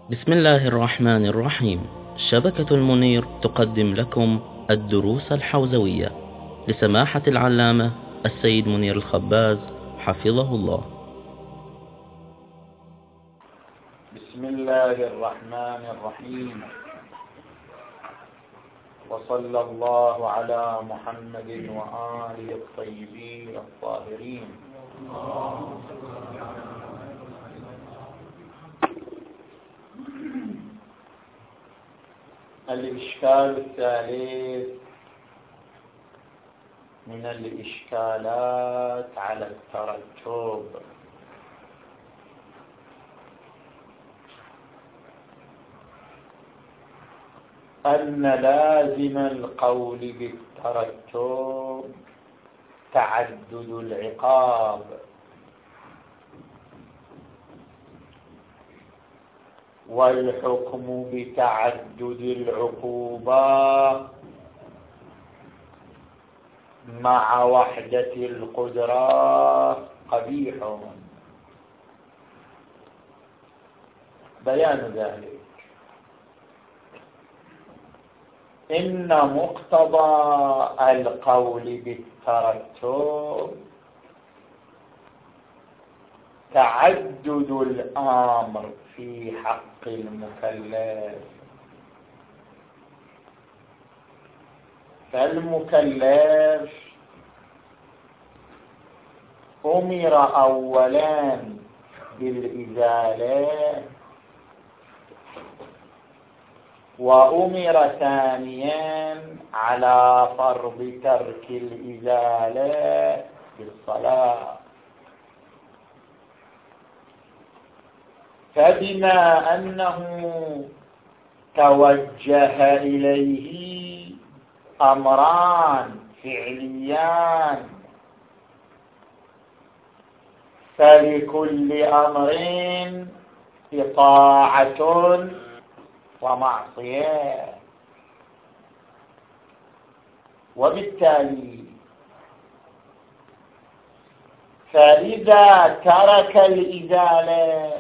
بسم الله الرحمن الرحيم. شبكة المنير تقدم لكم الدروس الحوزوية لسماحة العلامة السيد منير الخباز حفظه الله. بسم الله الرحمن الرحيم، وصلى الله على محمد وآله الطيبين الطاهرين. الإشكال الثالث من الإشكالات على الترتب. أن لازم القول بالترتب تعدد العقاب، والحكم بتعدد العقوبات مع وحدة القدرة قبيح. بيان ذلك إن مقتضى القول بالترتب تعدد الأمر في حق المكلف، فالمكلف أمر أولا بالإزالة، وأمر ثانيا على فرض ترك الإزالة بالصلاة. فبما أنه توجه إليه أمران فعليان، فلكل أمر إطاعة ومعصية، وبالتالي فإذا ترك الإزالة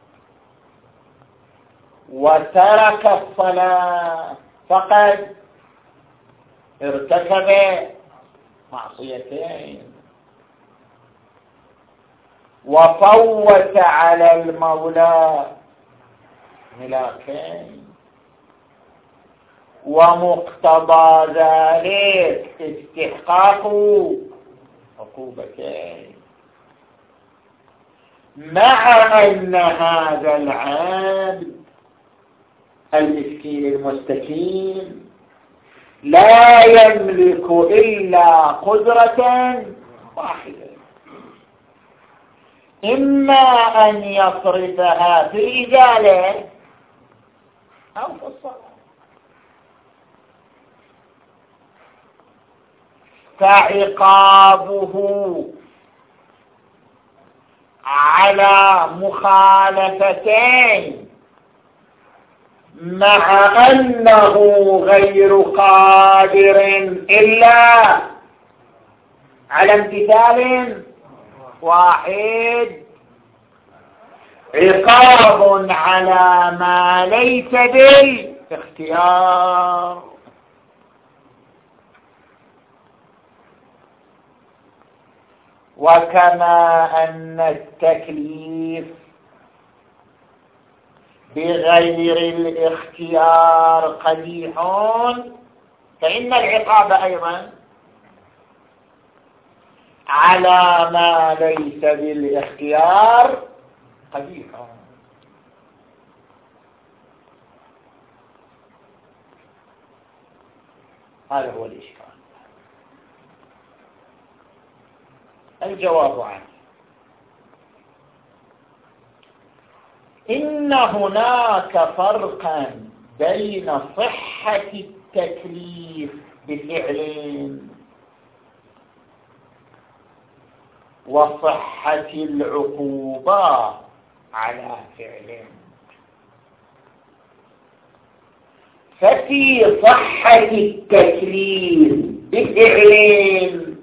وترك الصلاة فقد ارتكب معصيتين، وفوت على المولى ملاكين، ومقتضى ذلك استحقاق عقوبتين، مع أن هذا العبد المسكين المستكين لا يملك إلا قدرة واحدة، إما أن يصرفها في الإزالة أو في الصلاة. فعقابه على مخالفتين مع أنه غير قادر إلا على امتثال واحد، عقاب على ما ليس بالاختيار. وكما أن التكليف بغير الاختيار قبيح، فإن العقاب أيضا على ما ليس بالاختيار قبيح. هذا هو الإشكال. الجواب عنه إن هناك فرقا بين صحة التكليف بفعل وصحة العقوبة على فعل. ففي صحة التكليف بفعل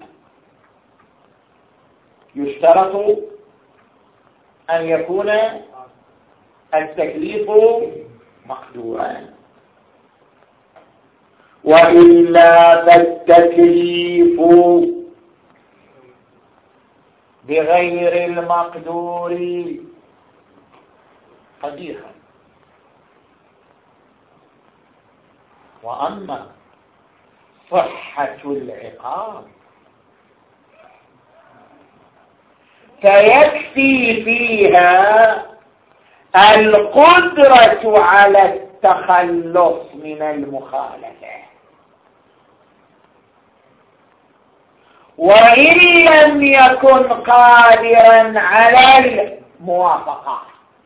يشترط أن يكون التكليف مقدورا، وإلا فالتكليف بغير المقدور قبيحا. وأما صحة العقاب فيكفي فيها القدرة على التخلص من المخالفة، وإن لم يكن قادرا على الموافقة.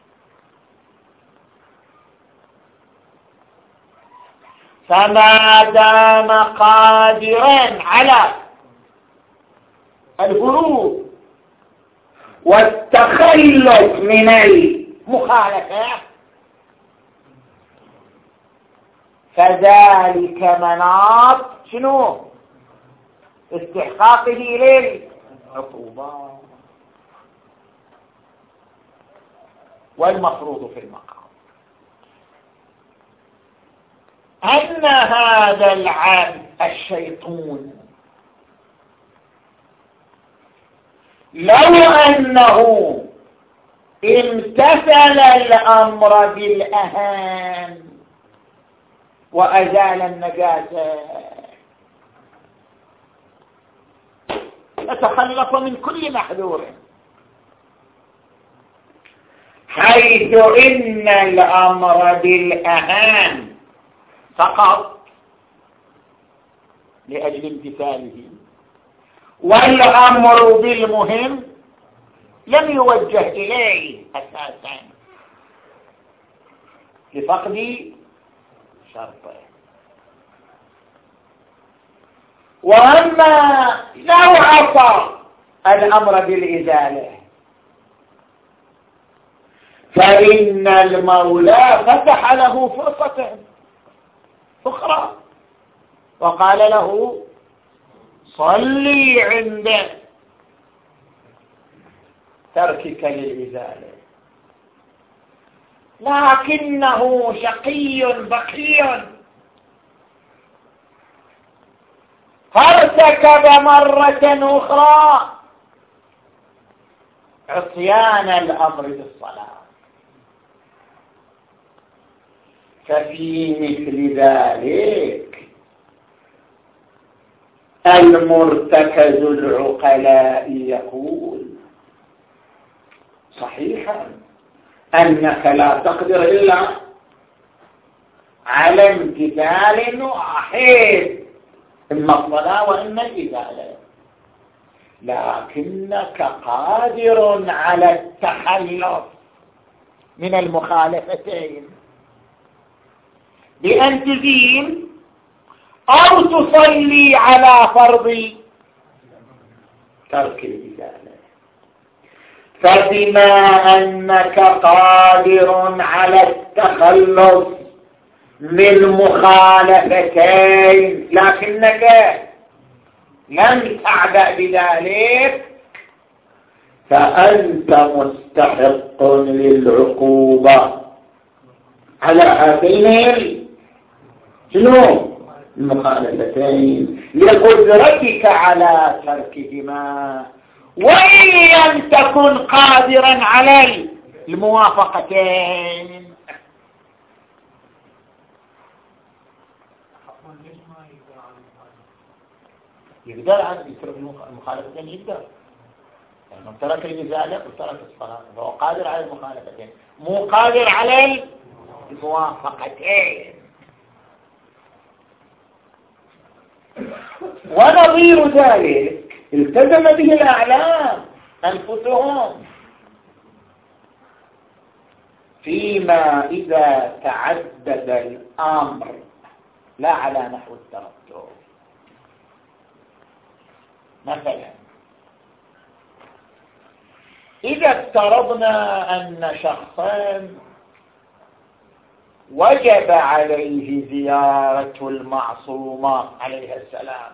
فما دام قادرا على الهروب والتخلص من المخالفة فذلك مناط شنو؟ استحقاقه للعقوبة. والمفروض في المقام أن هذا العبد الشيطان لو أنه امتثل الأمر بالأهان وأزال النجاسة يتخلص من كل محذور، حيث إن الأمر بالأهان فقط لأجل امتثاله، والأمر بالمهم لم يوجه إليه أساسا لفقد شرطه. وأما لو عصى الأمر بالإزالة فإن المولى فتح له فرصة أخرى وقال له صلي عند تركك للإزالة، لكنه شقي بقي فارتكب مرة أخرى عصيان الأمر بالصلاة. ففي مثل ذلك المرتكز العقلاء يقول صحيحا أنك لا تقدر إلا على امتثال واحد، إما الصلاة وإما الإزالة، لكنك قادر على التخلص من المخالفتين بأن تزيل أو تصلي على فرض ترك الإزالة. فبما أنك قادر على التخلص من مخالفتين لكنك لم تعبأ بذلك فأنت مستحق للعقوبة على هاتين المخالفتين لقدرتك على تركهما، وإن لم تكن قادرا على الموافقتين. يقدر عن يترك المخالفتين، يقدر يعني ترك الإزالة وترك الصلاة، فهو قادر على المخالفتين مو قادر على الموافقتين. ونظير ذلك التزم به الأعلام أنفسهم فيما إذا تعدد الأمر لا على نحو الترتب. مثلا إذا افترضنا أن شخصا وجب عليه زيارة المعصومة عليها السلام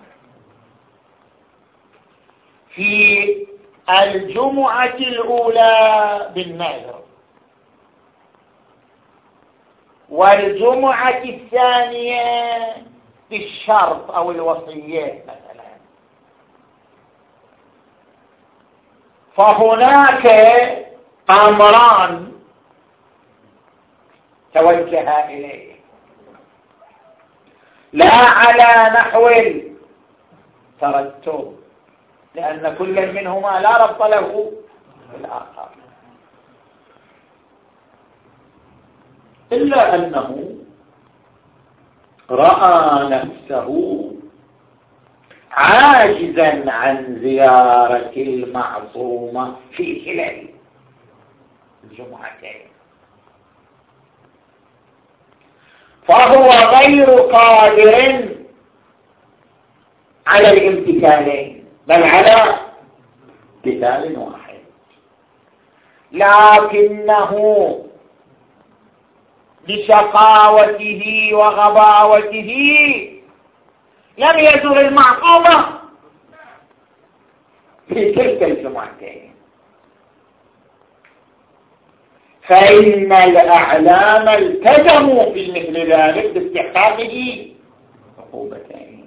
في الجمعة الأولى بالنذر، والجمعة الثانية بالشرط أو الوصية مثلا. فهناك أمران توجه إليه، لا على نحو الترتب، لأن كل منهما لا ربط له بالآخر، إلا أنه رأى نفسه عاجزا عن زيارة المعصومة في خلال الجمعتين، فهو غير قادر على الامتثالين بل على امتثال واحد، لكنه بشقاوته وغباوته لم يزر المعصومة في تلك الجمعتين، فإن الأعلام التزموا في مثل ذلك باستحقاقه عقوبتين،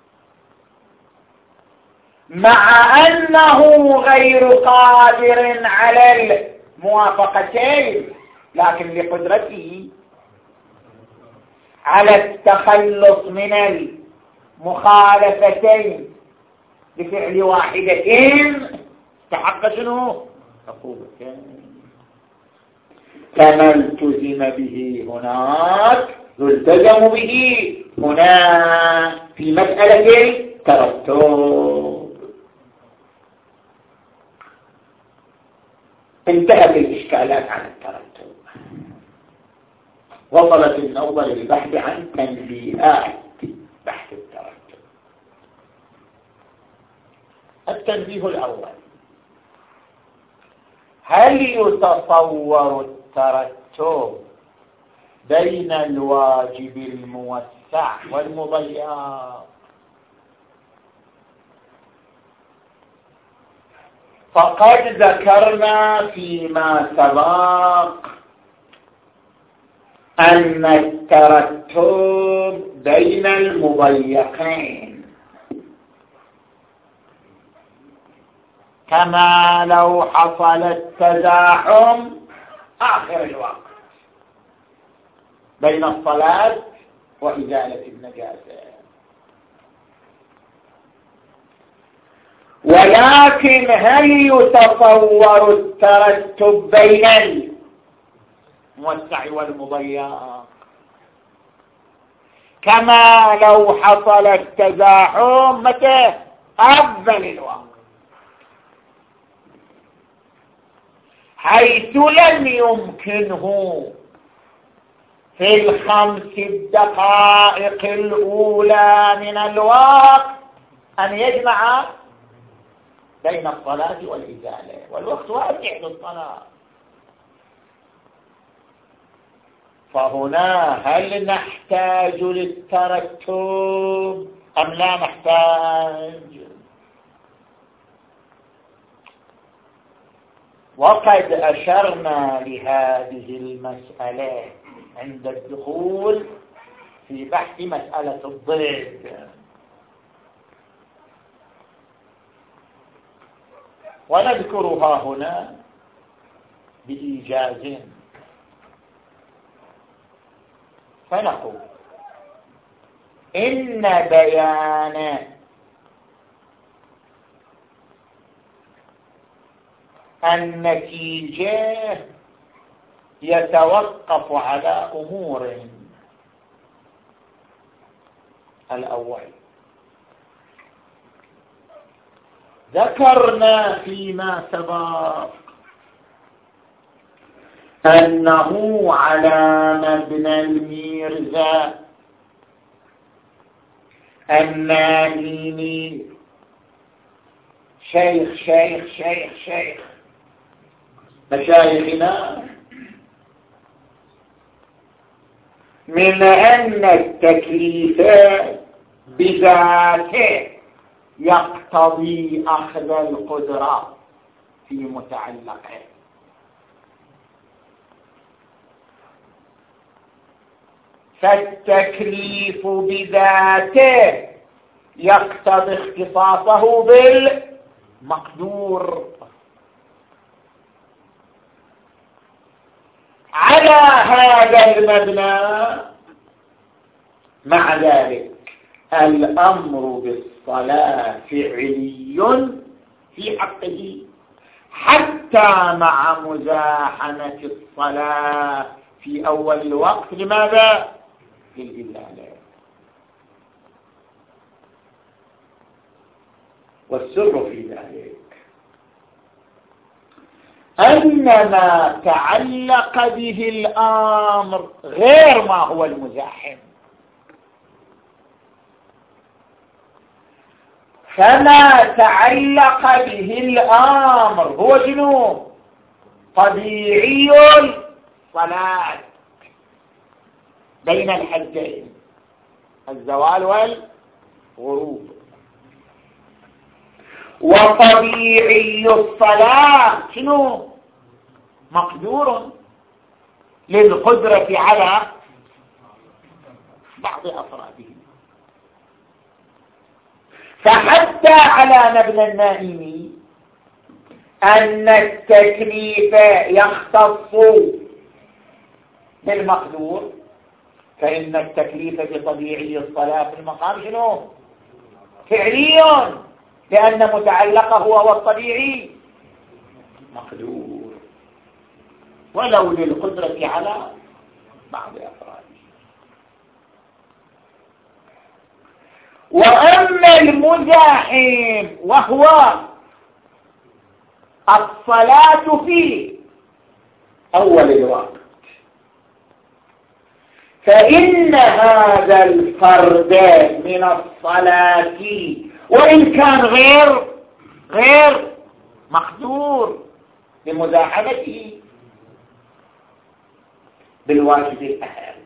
مع أنه غير قادر على الموافقتين، لكن لقدرته على التخلص من المخالفتين بفعل واحدتين استحق شنو؟ عقوبتين. فما التزم به هناك يلتزم به هنا في مسألة الترتب. انتهت الإشكالات عن الترتب، وصلت النوبة للبحث عن تنبيهات بحث الترتب. التنبيه الأول: هل يتصور الترتب بين الواجب الموسع والمضيق؟ فقد ذكرنا فيما سبق أن الترتب بين المضيقين كما لو حصل التزاحم آخر الوقت بين الصلاة وإزالة النجاسة، ولكن هل يتصور الترتب بين الموسع والمضيق كما لو حصل التزاحم متى؟ أول الوقت، حيث لم يمكنه في 5 دقائق الأولى من الوقت أن يجمع بين الصلاة والإزالة، والوقت واسع للصلاة. فهنا هل نحتاج للترتب أم لا نحتاج؟ وقد أشرنا لهذه المسألة عند الدخول في بحث مسألة الضد، ونذكرها هنا بإيجاز. فنقول إن بيان النتيجة يتوقف على أمور: الأول، ذكرنا فيما سبق أنه على مبنى الميرزا النائمي شيخ مشايخنا من أن التكليف بذاته يقتضي أخذ القدرة في متعلقه، فالتكليف بذاته يقتضي اختصاصه بالمقدور. على هذا المبنى مع ذلك الأمر بالصلاة فعلي في حقه حتى مع مزاحمة الصلاة في أول الوقت. لماذا؟ للإزالة. والسر في ذلك أن ما تعلق به الأمر غير ما هو المزاحم. فما تعلق به الأمر هو شنو؟ طبيعي الصلاة بين الحدين الزوال والغروب، وطبيعي الصلاة شنو؟ مقدور للقدرة على بعض أفراده. فحتى على مبنى النائم أن التكليف يختص بالمقدور، فإن التكليف بطبيعي الصلاة في المقام شنو؟ فعلي، لأن متعلقه هو الطبيعي مقدور ولو للقدرة على بعض أفراده. وأما المزاحم وهو الصلاة في أول الوقت، فإن هذا الفرد من الصلاة وإن كان غير مقدور بمزاحمته بالواجب الأهم،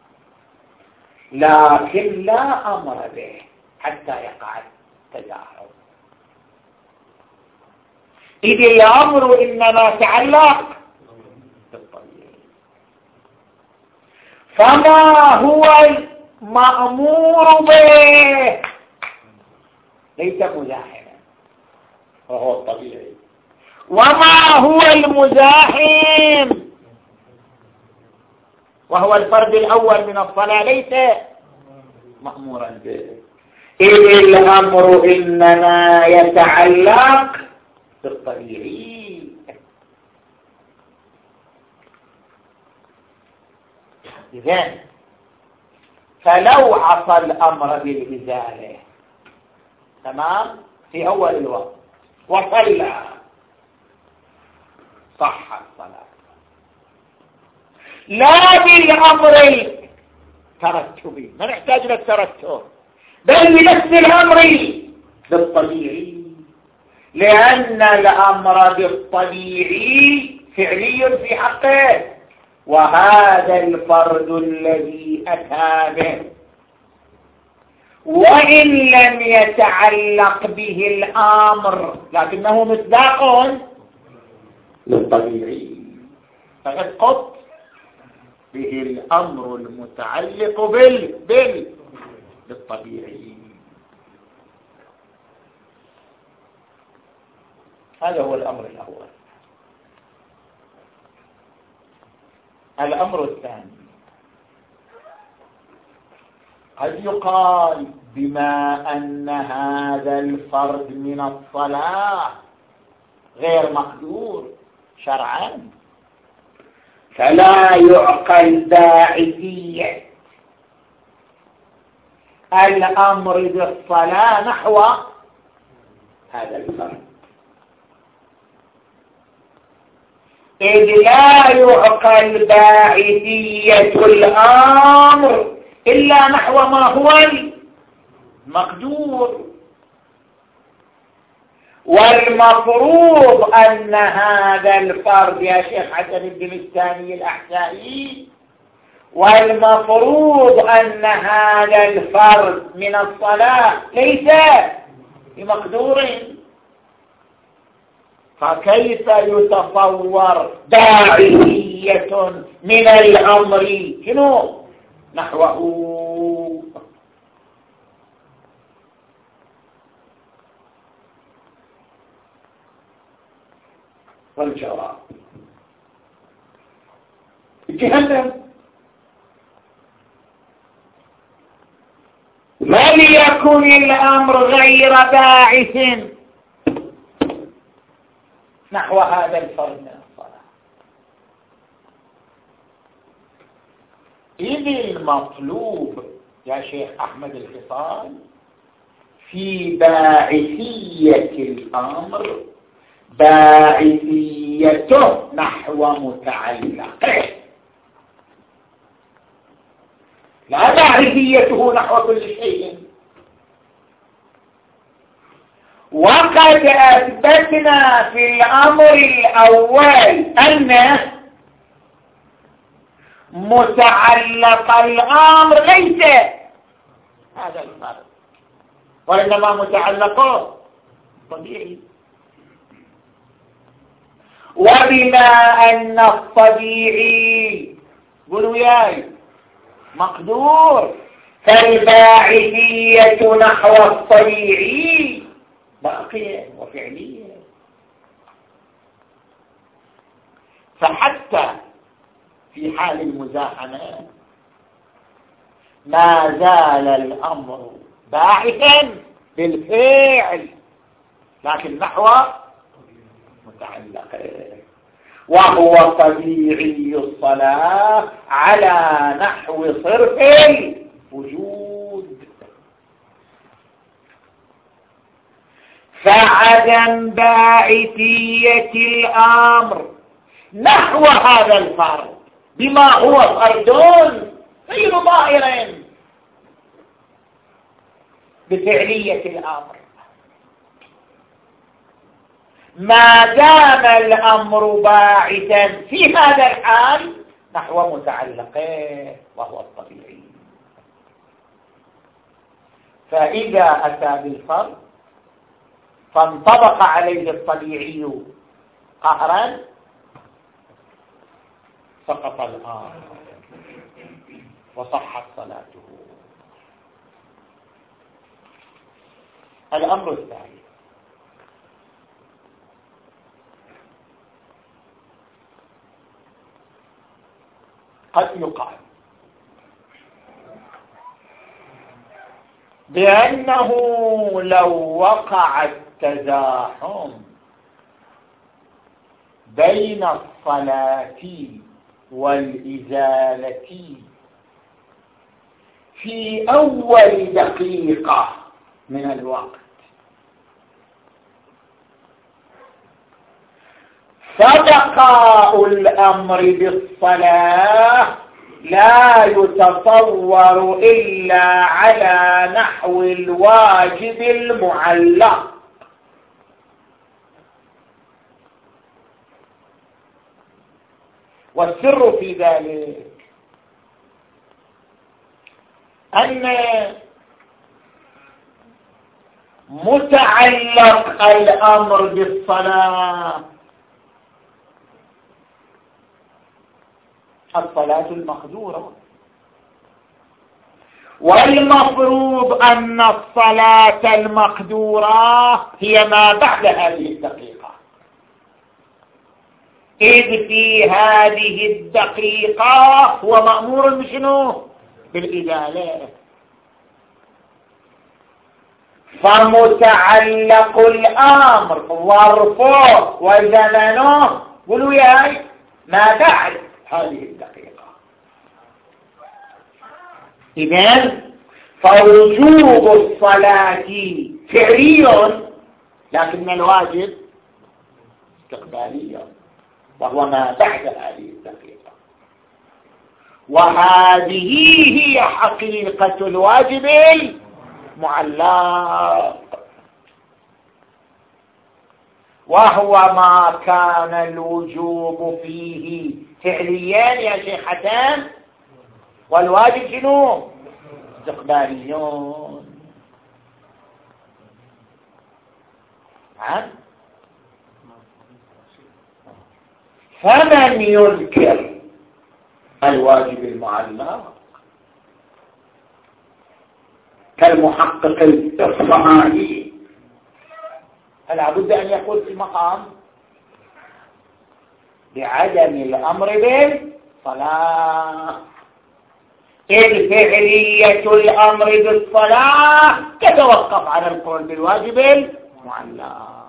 لكن لا أمر به حتى يقع التجاهل، إذ الأمر إنما تعلق بالطبيعي. فما هو المأمور به ليس مزاحما وهو الطبيعي، وما هو المزاحم وهو الفرد الأول من الصلاة ليس مأمورا به، إذ الأمر إنما يتعلق بالطبيعي. إذن فلو عصى الأمر بالإزالة تمام في أول الوقت وصلى صح الصلاة، لا بالأمر الترتبي، ما نحتاج للترتب، بل بنفس الأمر بالطبيعي، لأن الأمر بالطبيعي فعلي في حقه، وهذا الفرد الذي أتى به وإن لم يتعلق به الأمر لكنه مصداق للطبيعي، فيسقط به الأمر المتعلق بالطبيعي. هذا هو الأمر الأول. الأمر الثاني قد يقال بما أن هذا الفرد من الصلاة غير مقدور شرعا فلا يعقل باعثية الأمر بالصلاة نحو هذا الفرد، إذ لا يعقل باعثية الأمر إلا نحو ما هو المقدور، والمفروض أن هذا الفرد يا شيخ حسن بن الثاني الأحسائي، والمفروض أن هذا الفرد من الصلاة ليس بمقدور، فكيف يتصور باعثية من الأمر شنو نحوه. والجواب جهنم. وليكن الأمر غير باعث نحو هذا الفرد من الصلاة، إذ المطلوب يا شيخ أحمد الخصال في باعثية الأمر باعثيته نحو متعلقه، لا باعثيته نحو كل شيء. وقد أثبتنا في الأمر الأول أن متعلق الأمر ليس هذا الفرد، وإنما متعلقه طبيعي. وبما أن الطبيعي قولوا ياي مقدور، فالباعثية نحو الطبيعي باقية وفعلية. فحتى في حال المزاحمة ما زال الأمر باعثا بالفعل، لكن نحو متعلق، وهو طبيعي الصلاة على نحو صرف الوجود. فعدم باعثية الأمر نحو هذا الفرد بما هو فرد غير ظاهر بفعلية الأمر، ما دام الأمر باعثا في هذا الحال نحو متعلقه وهو الطبيعي. فإذا أتى بالفرد فانطبق عليه الطبيعي قهرا سقط الأمر وصحت صلاته. الأمر الثاني قد يقال بأنه لو وقع التزاحم بين الصلاة والإزالة في أول دقيقة من الوقت، فبقاء الأمر بالصلاة لا يتصور إلا على نحو الواجب المعلق. والسر في ذلك أن متعلق الأمر بالصلاة الصلاة المقدورة، والمفروض أن الصلاة المقدورة هي ما بعد هذه الدقيقة، إذ في هذه الدقيقة هو مأمور بشنو؟ بالإزالة. فمتعلق الأمر ظرفه وزمنه قولوا ياي ما بعد هذه الدقيقة. إذن فوجوب الصلاة فعلي، لكن الواجب استقبالي وهو ما بعد هذه الدقيقة. وهذه هي حقيقة الواجب المعلق، وهو ما كان الوجوب فيه فعليان يا شيخ حسن، والواجب شنو؟ استقباليون. فمن ينكر الواجب المعلق كالمحقق الإصفهاني، فلا بد أن يقول في المقام بعدم الأمر بالصلاة، إذ فعلية الأمر بالصلاة تتوقف على القول بالواجب المعلق.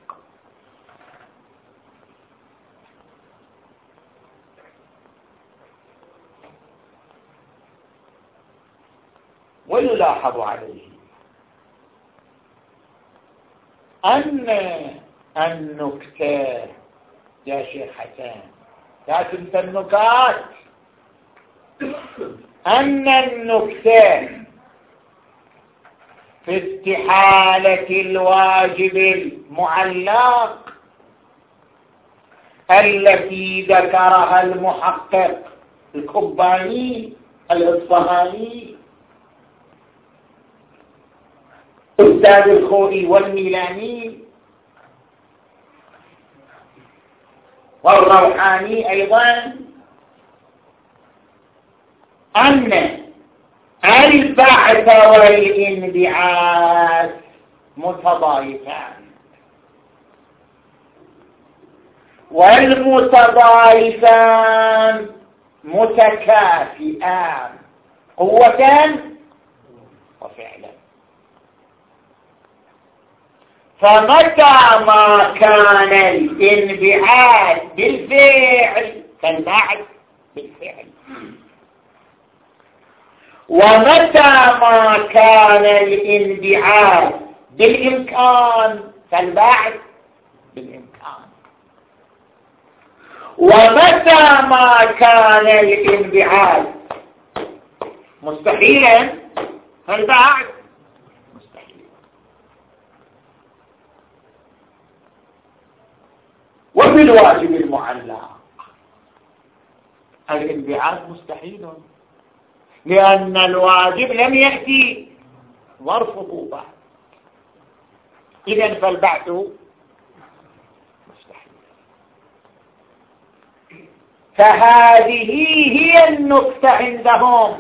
ويلاحظ عليه أن النكتة يا شيخ حسن لا تنسى النكات، أن النكتة في استحالة الواجب المعلق التي ذكرها المحقق الكباني الإصفهاني أستاذ الخوئي والميلاني والروحاني أيضا، أن البعث والانبعاث متضايفان، والمتضايفان متكافئان قوة وفعلا. فمتى ما كان الانبعاث بالفعل فالبعث بالفعل، ومتى ما كان الانبعاث بالإمكان فالبعث بالإمكان، ومتى ما كان الانبعاث مستحيلا فالبعث مستحيل. وفي الواجب المعلق الانبعاث مستحيل، لأن الواجب لم يأتي ظرفه بعد، إذن فالبعث مستحيل. فهذه هي النكتة عندهم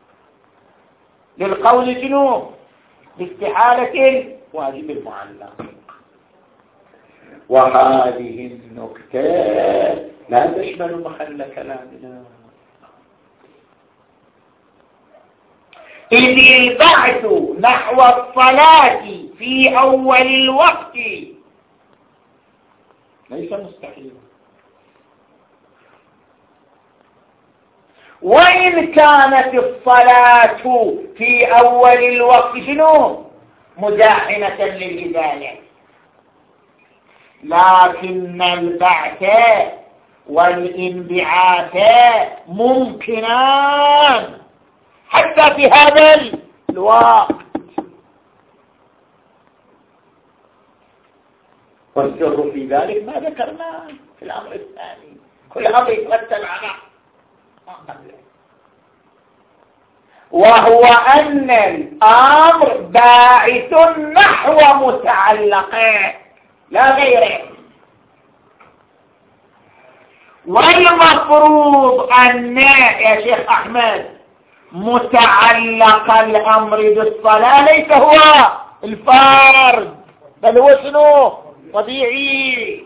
للقول شنو؟ باستحالة الواجب المعلق. وهذه النكتة لا تشمل محل كلامنا، إذ البعث نحو الصلاة في أول الوقت ليس مستحيلا، وإن كانت الصلاة في أول الوقت شنو؟ مزاحمة للإزالة، لكن البعث والانبعاث ممكنان حتى في هذا الوقت. والسر في ذلك ما ذكرناه في الأمر الثاني، كل أمر يترتب على ما قبله، وهو أن الأمر باعث نحو متعلقه لا غيره. والمفروض أن يا شيخ أحمد متعلق الأمر بالصلاة ليس هو الفرد، بل هو شنو؟ طبيعي.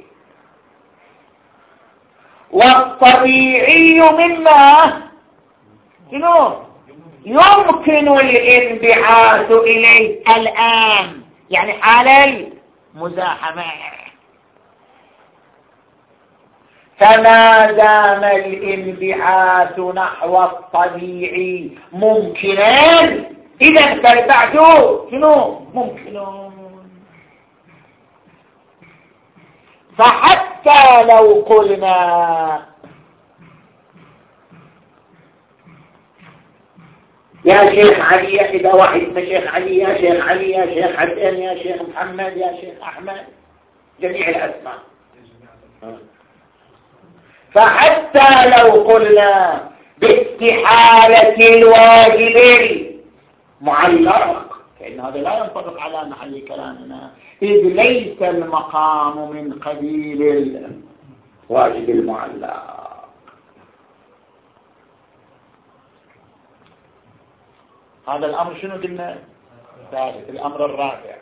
والطبيعي مما شنو؟ يمكن الانبعاث إليه الآن، يعني حال المزاحمة. فما دام الانبعاث نحو الطبيعي ممكنا، إذا فالبعث شنو؟ ممكن. فحتى لو قلنا يا شيخ علي، إذا واحد من شيخ علي، يا شيخ علي، يا شيخ حسين، يا شيخ محمد، يا شيخ أحمد، جميع الأسماء، فحتى لو قلنا باستحالة الواجب المعلق فإن هذا لا ينطبق على محل كلامنا، إذ ليس المقام من قبيل الواجب المعلق. هذا الأمر شنو قلنا؟ الثالث. الأمر الرابع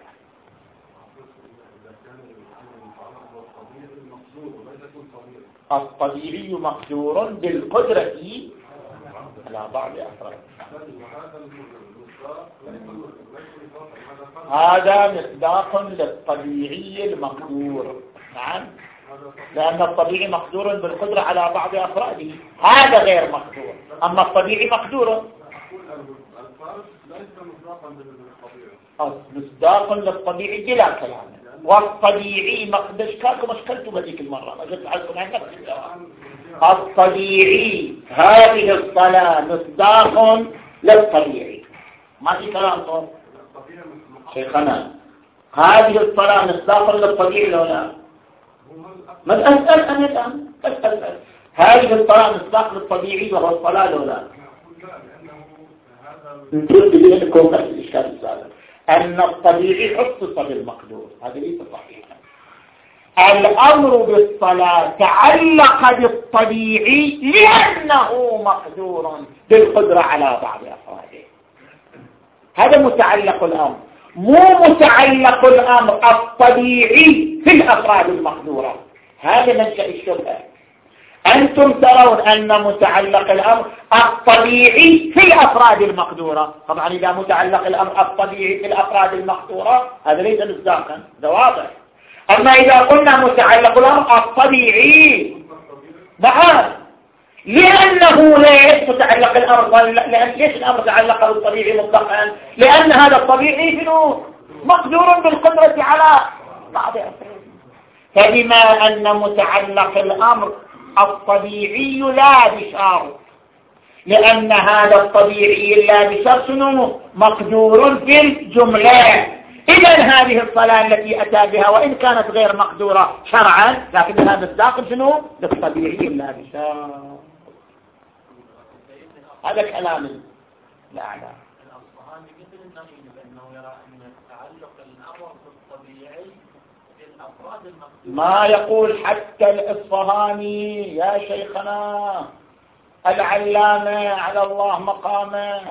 الطبيعي مقدور بالقدرة على بعض أفراد. هذا مصداق للطبيعي المقدور. نعم، لأن الطبيعي مقدور بالقدرة على بعض أفراده، هذا غير مقدور. أما الطبيعي مقدور مصداق للطبيعي بلا كلام. والطبيعي مقدر اشكالكم اشكلتم هذيك المرة، ما جبت عليكم عن نفس الجواب. الطبيعي هذه الصلاة مصداق للطبيعي، ما في كلام طول شيخنا. هذه الصلاة مصداق للطبيعي لو لا؟ ما أسأل أنا الآن أسأل. هذه الصلاة مصداق للطبيعي وهو الصلاة لو لا؟ نقول بينكم بس الإشكال السابق أن الطبيعي خصص بالمقدور، هذا ليس صحيحا. الأمر بالصلاة تعلق بالطبيعي لأنه مقدور بالقدرة على بعض أفراده. هذا متعلق الأمر، مو متعلق الأمر الطبيعي في الأفراد المقدورة. هذا منشأ الشبهة. أنتم ترون أن متعلق الأمر الطبيعي في الأفراد المقدورة. طبعا إذا متعلق الأمر الطبيعي في الأفراد المقدورة هذا ليس مصداقا، هذا واضح. أما إذا قلنا متعلق الأمر الطبيعي نعم، لأنه ليش متعلق الأمر؟ ليش الأمر تعلق بالطبيعي مطلقا؟ لأن هذا الطبيعي شنو؟ مقدور بالقدرة على بعض أفراده. فبما أن متعلق الأمر الطبيعي لا بشرط، لأن هذا الطبيعي لا بشرط مقدور في الجملة. إذن هذه الصلاة التي أتى بها وإن كانت غير مقدورة شرعا لكنها مصداق شنو؟ للطبيعي لا بشرط. هذا كلام الأعلى. الأصفهاني مثل النقيل بأنه يرى أن تعلق الأمر بالطبيعي بالأفراد المقدورة. ما يقول حتى الأصفهاني يا شيخنا العلامة على الله مقامه.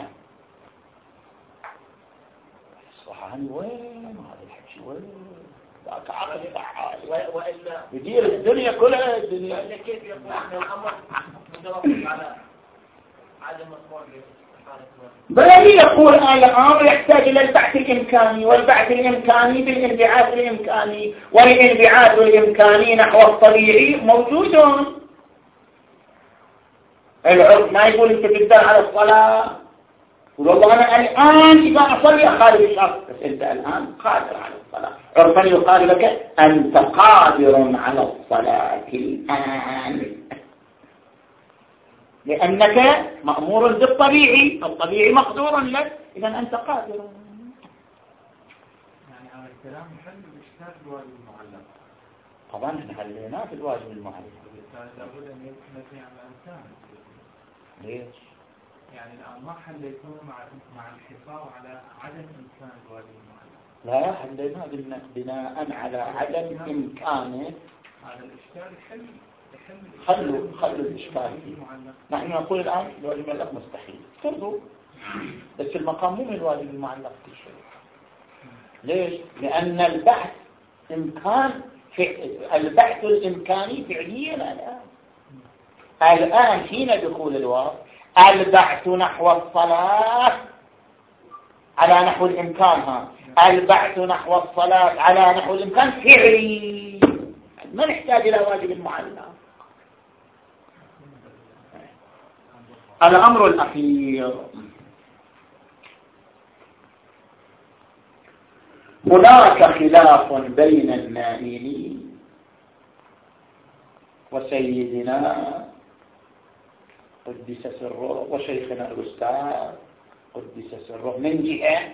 الأصفهاني وين هذا الحكي؟ وين ذاك عقل فعال وإلا يدير الدنيا كلها الدنيا. كيف يقول أن الأمر متوقف على عدم مطموع بل يقول الأمر يحتاج إلى البحث الإمكاني، والبحث الإمكاني بالانبعاث الإمكاني، والانبعاث الإمكاني نحو الطبيعي موجود. العرف ما يقول أنت تقدر على الصلاة، والله أنا الآن إذا أصلي أخالف الشرط، بس أنت الآن قادر على الصلاة. عرفا يقال لك أنت قادر على الصلاة الآن، لأنك مأمور بالطبيعي، الطبيعي مقدور لك، إذا أنت قادر. يعني على الكلام يحل الإشكال بالواجب المعلق. طبعا احنا حليناه في الواجب المعلق. لابد أن يكون على الإنسان. ليش؟ يعني الآن ما حليتوه مع الحفاظ على عدم إمكان الواجب المعلق. لا، حليناه بناء على عدم إمكانه. هذا الإشكال يحل خلوا الإشكال فيه. نحن نقول الآن الواجب المعلق مستحيل، فرضوا، بس المقام مو من الواجب المعلق في شيء. ليش؟ لأن البحث البحث الإمكاني فعليا الآن حين دخول الواو البحث نحو الصلاة على نحو الإمكان، البحث نحو الصلاة على نحو الإمكان فعلي، ما نحتاج إلى واجب المعلق. الأمر الأخير، هناك خلاف بين النائلين وسيدنا قدس سره وشيخنا الأستاذ قدس سره من جهة،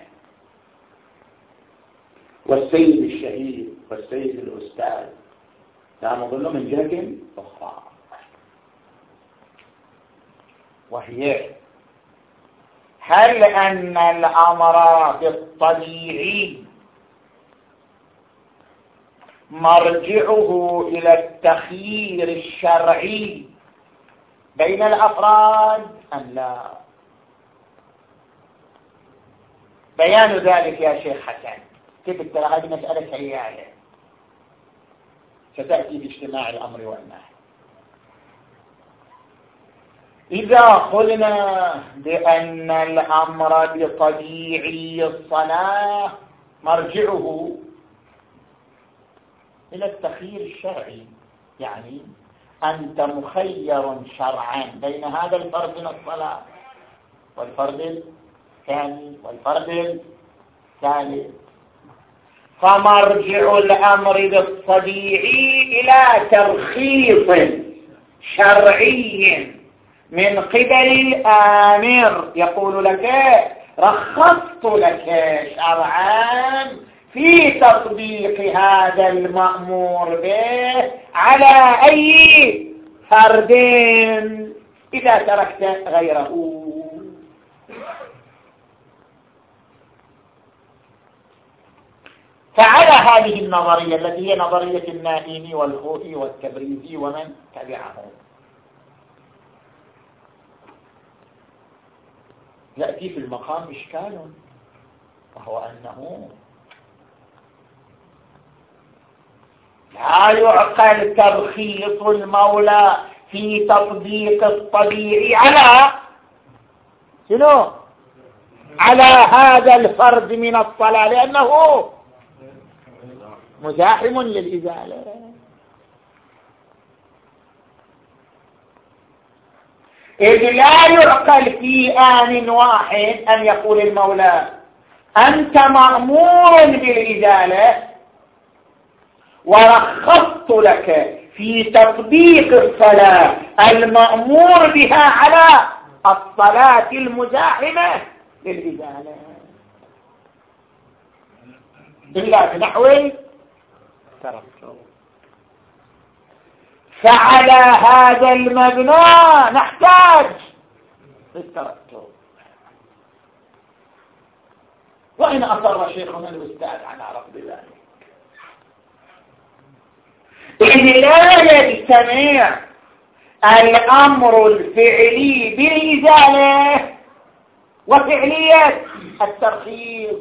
والسيد الشهيد والسيد الأستاذ لا نظن من جهة أخرى، وهي هل أن الأمر بالطبيعي مرجعه إلى التخيير الشرعي بين الأفراد أم لا؟ بيان ذلك يا شيخ حسن كيف ترى هذه مسألة سيئة ستأتي في اجتماع الأمر والنهي. إذا قلنا بأن الأمر بطبيعي الصلاة مرجعه إلى التخيير الشرعي، يعني أنت مخير شرعا بين هذا الفرض من الصلاة والفرض الثاني والفرض الثالث، فمرجع الأمر بالطبيعي إلى ترخيص شرعي من قبل الآمر يقول لك رخصت لك شرعا في تطبيق هذا المأمور به على أي فرد إذا تركت غيره. فعلى هذه النظرية التي هي نظرية النائمي والخوئي والتبريزي ومن تبعهم يأتي في المقام إشكال، وهو أنه لا يعقل ترخيص المولى في تطبيق الطبيعي على شنو؟ على هذا الفرد من الصلاة، لأنه مزاحم للإزالة. إذ لا يعقل في آن واحد أن يقول المولى أنت مأمور بالإزالة ورخصت لك في تطبيق الصلاة المأمور بها على الصلاة المزاحمة للإزالة إلا بنحو تركته. فعلى هذا المبنى نحتاج للترتب. وإن أصر شيخنا الأستاذ على رفض ذلك، إذ لا يجتمع الأمر الفعلي بالإزالة وفعلية الترخيص،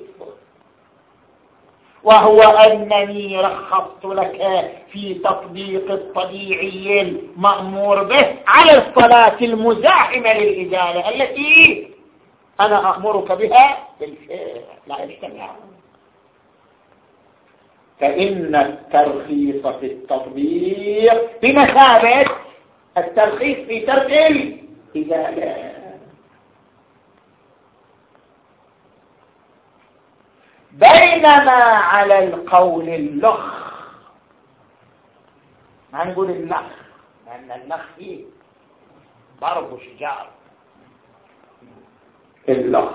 وهو أنني رخصت لك في تطبيق الطبيعي المأمور به على الصلاة المزاحمة للإزالة التي أنا أأمرك بها بالفعل. لا يجتمع. فإن الترخيص في التطبيق بمثابة الترخيص في ترك الإزالة. بينما على القول اللخ، ما نقول اللخ لأن اللخ فيه ضرب شجار، اللخ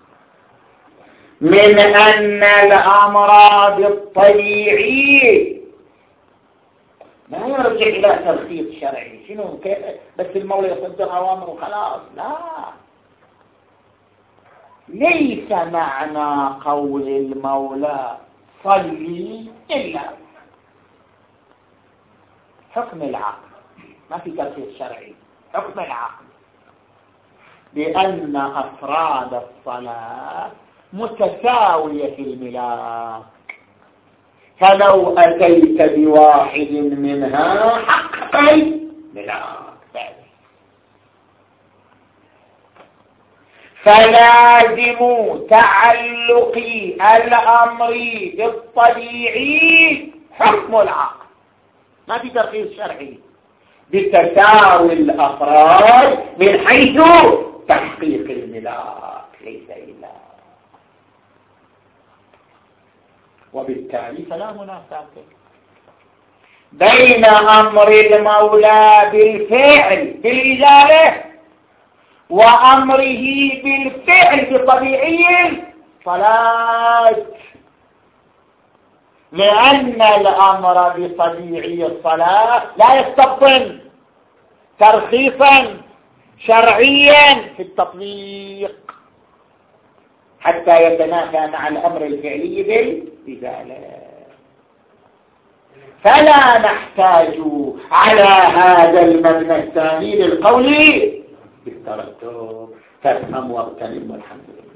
من أن الأمر بالطبيعي ما يرجع إلى ترخيص شرعي. شنو كيف بس المولى يصدر أوامره خلاص؟ لا، ليس معنى قول المولى صلي إلا حكم العقل، ما في ترخيص شرعي، حكم العقل، بأن أفراد الصلاة متساوية في الملاك، فلو أتيت بواحد منها حق الملاك. فلازم تعلق الأمر بالطبيعي حكم العقل، ما في ترخيص شرعي، بتساوي الأفراد من حيث تحقيق الملاك ليس إلا، وبالتالي فلا منافاة بين أمر المولى بالفعل بالإزالة وأمره بالفعل بطبيعي الصلاة، لأن الأمر بطبيعي الصلاة لا يستبطن ترخيصا شرعيا في التطبيق حتى يتنافى مع الأمر الفعلي بالإزالة. فلا نحتاج على هذا المبنى الثاني للقول بالترتب. تفهم واغتنم والحمد لله.